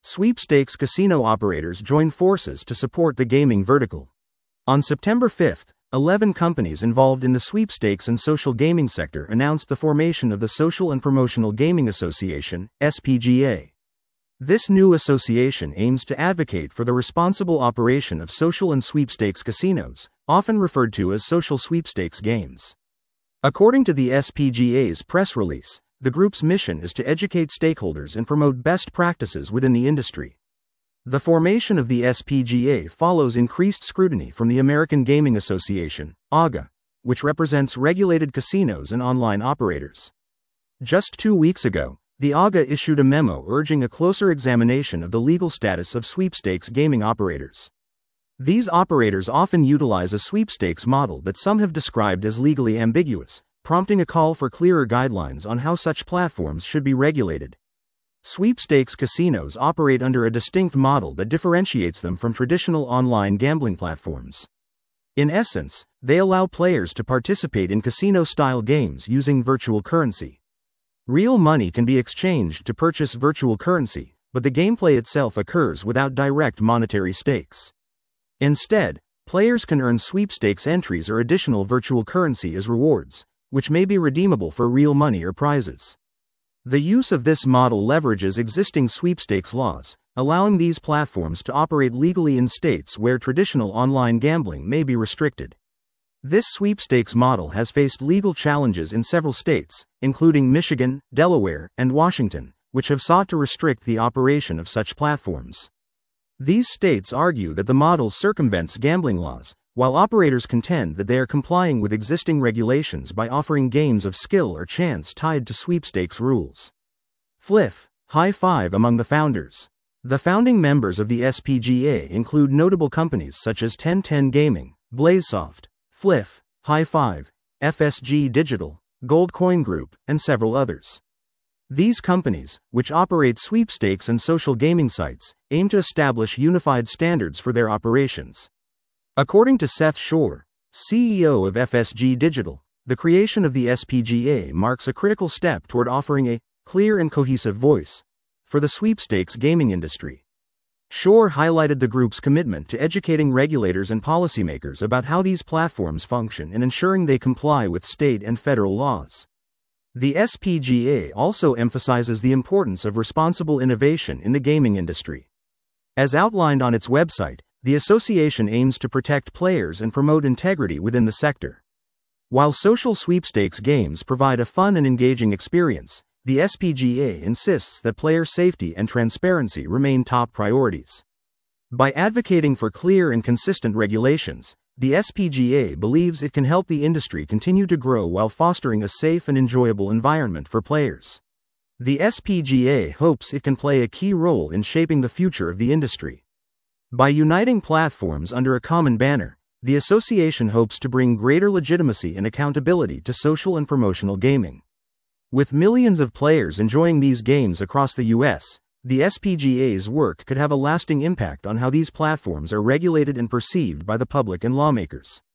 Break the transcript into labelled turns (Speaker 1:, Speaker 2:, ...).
Speaker 1: Sweepstakes casino operators join forces to support the gaming vertical. On September 5, 11 companies involved in the sweepstakes and social gaming sector announced the formation of the Social and Promotional Gaming Association, SPGA. This new association aims to advocate for the responsible operation of social and sweepstakes casinos, often referred to as social sweepstakes games. According to the SPGA's press release, the group's mission is to educate stakeholders and promote best practices within the industry. The formation of the SPGA follows increased scrutiny from the American Gaming Association, AGA, which represents regulated casinos and online operators. Just 2 weeks ago, the AGA issued a memo urging a closer examination of the legal status of sweepstakes gaming operators. These operators often utilize a sweepstakes model that some have described as legally ambiguous, prompting a call for clearer guidelines on how such platforms should be regulated. Sweepstakes casinos operate under a distinct model that differentiates them from traditional online gambling platforms. In essence, they allow players to participate in casino-style games using virtual currency. Real money can be exchanged to purchase virtual currency, but the gameplay itself occurs without direct monetary stakes. Instead, players can earn sweepstakes entries or additional virtual currency as rewards, which may be redeemable for real money or prizes. The use of this model leverages existing sweepstakes laws, allowing these platforms to operate legally in states where traditional online gambling may be restricted. This sweepstakes model has faced legal challenges in several states, including Michigan, Delaware, and Washington, which have sought to restrict the operation of such platforms. These states argue that the model circumvents gambling laws, while operators contend that they are complying with existing regulations by offering games of skill or chance tied to sweepstakes rules. Fliff, high five among the founders. The founding members of the SPGA include notable companies such as 1010 Gaming, Blazesoft, Fliff, High Five, FSG Digital, Goldcoin Group, and several others. These companies, which operate sweepstakes and social gaming sites, aim to establish unified standards for their operations. According to Seth Shore, CEO of FSG Digital, the creation of the SPGA marks a critical step toward offering a clear and cohesive voice for the sweepstakes gaming industry. Shore highlighted the group's commitment to educating regulators and policymakers about how these platforms function and ensuring they comply with state and federal laws. The SPGA also emphasizes the importance of responsible innovation in the gaming industry. As outlined on its website, the association aims to protect players and promote integrity within the sector. While social sweepstakes games provide a fun and engaging experience, the SPGA insists that player safety and transparency remain top priorities. By advocating for clear and consistent regulations, the SPGA believes it can help the industry continue to grow while fostering a safe and enjoyable environment for players. The SPGA hopes it can play a key role in shaping the future of the industry. By uniting platforms under a common banner, the association hopes to bring greater legitimacy and accountability to social and promotional gaming. With millions of players enjoying these games across the U.S., the SPGA's work could have a lasting impact on how these platforms are regulated and perceived by the public and lawmakers.